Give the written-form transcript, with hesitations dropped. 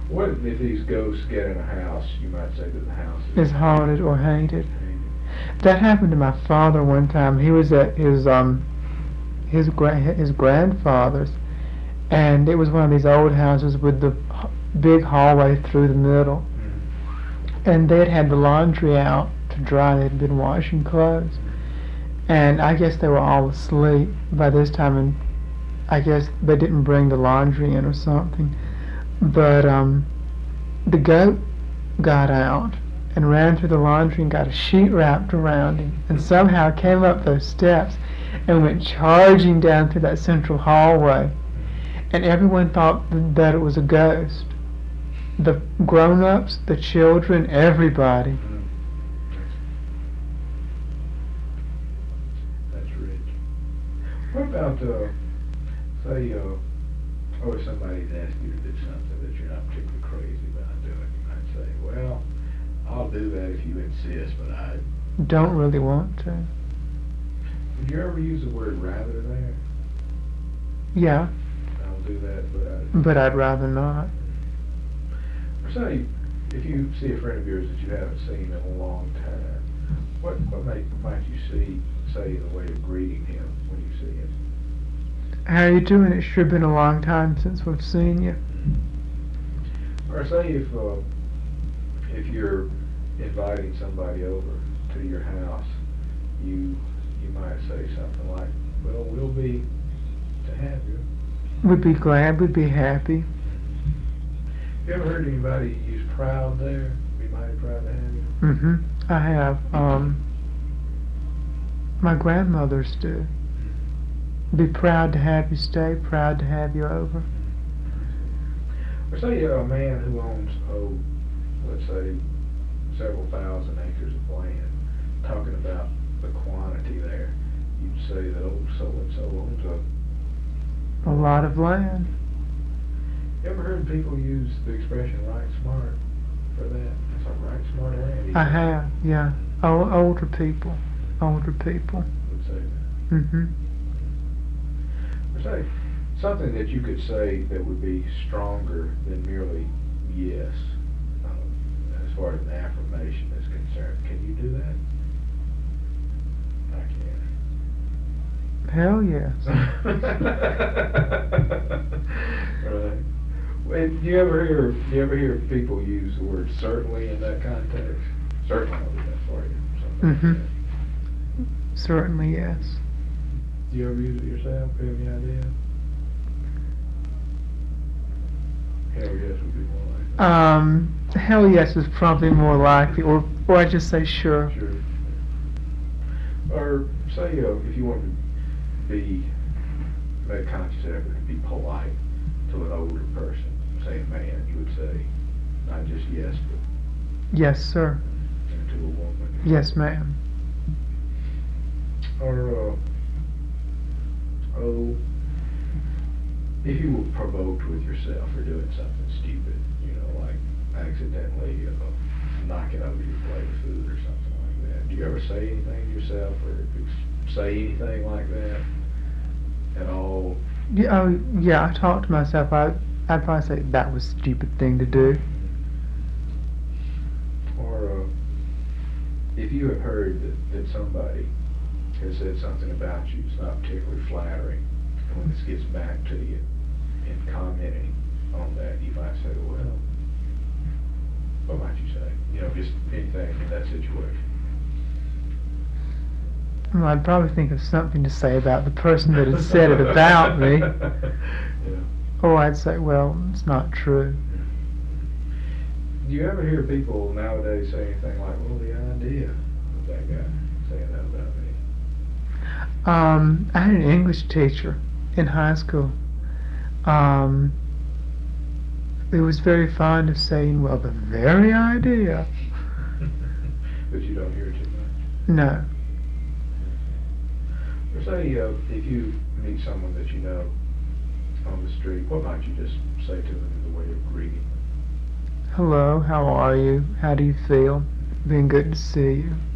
What if these ghosts get in a house? You might say that the house Is haunted or haunted. haunted. That happened to my father one time. He was at his grandfather's, and it was one of these old houses with the big hallway through the middle. And they'd had the laundry out to dry. They'd been washing clothes, and I guess they were all asleep by this time, and I guess they didn't bring the laundry in or something. But the goat got out and ran through the laundry and got a sheet wrapped around him, and somehow came up those steps and went charging down through that central hallway. And everyone thought that it was a ghost. The grown-ups, the children, everybody. That's rich. What about, say, or somebody's asked you to do something that you're not particularly crazy about doing. You might say, well, I'll do that if you insist, but I... Don't really want to. Would you ever use the word rather there? Yeah, I'll do that, but I'd rather not. Or say, if you see a friend of yours that you haven't seen in a long time, what might you say in the way of greeting him when you see him? How are you doing? It sure been a long time since we've seen you. Or say if you're inviting somebody over to your house, you might say something like, well, we'll be to have you. We'd be glad, we'd be happy. You ever heard anybody use proud there? Be mighty proud to have you? Mm-hmm. I have. My grandmothers do. Be proud to have you stay, proud to have you over. Or say a man who owns, let's say, several thousand acres of land, talking about the quantity there, you'd say that old so-and-so owns a lot of land. You ever heard people use the expression right smart for that? It's like right smart land. I have, yeah. Older people would say that. Mm-hmm. Or say something that you could say that would be stronger than merely yes, as far as an affirmation is concerned. Can you do that? I can. Hell yes. Right. Well, do you ever hear people use the word certainly in that context? Certainly I'll do that for you. Mm-hmm. Certainly yes. Do you ever use it yourself? Do you have any idea? Hell yes would be more like that. Hell yes is probably more likely, or I just say sure. Sure. Or say if you want to make a conscious effort to be polite to an older person, say a man, you would say not just yes, but yes, sir. to a woman. Yes, ma'am. Or if you were provoked with yourself for doing something stupid, like accidentally knocking over your plate of food or something like that. Do you ever say anything to yourself or say anything like that at all? Yeah, I talk to myself. I'd probably say that was a stupid thing to do. Or if you have heard that somebody has said something about you that's not particularly flattering, and when this gets back to you in commenting on that, you might say, well, what might you say? Just anything in that situation. Well, I'd probably think of something to say about the person that had said it about me. Yeah. Or I'd say, well, it's not true. Do you ever hear people nowadays say anything like, well, the idea of that guy saying that about me? I had an English teacher in high school. He was very fond of saying, well, the very idea. But you don't hear it too much? No. Or say if you meet someone that you know on the street, what might you just say to them in the way of greeting them? Hello, how are you? How do you feel? Been good to see you.